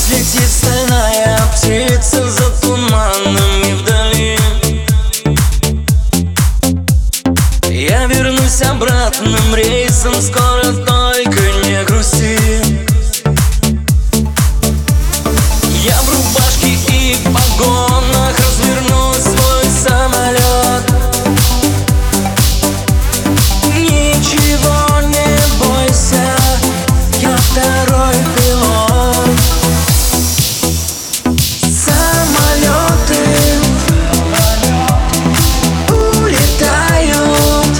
Летит стальная птица за туманами вдали. Я вернусь обратным рейсом скоро, только не грусти. Я в рубашке и погонах разверну свой самолет. Ничего не бойся, я второй пилот. Самолеты улетают,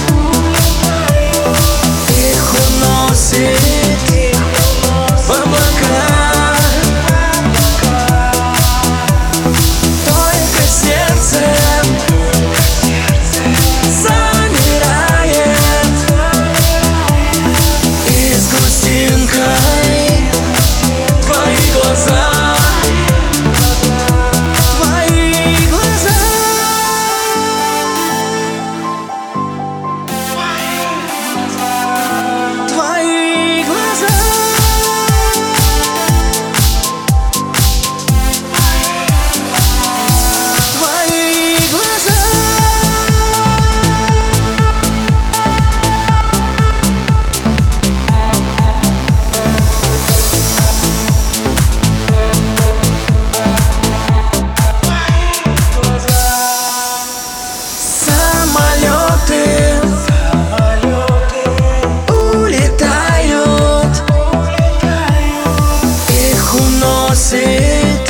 их уносит в облака. Только сердце замирает, и с грустинкой твои глаза. Улетают, их уносит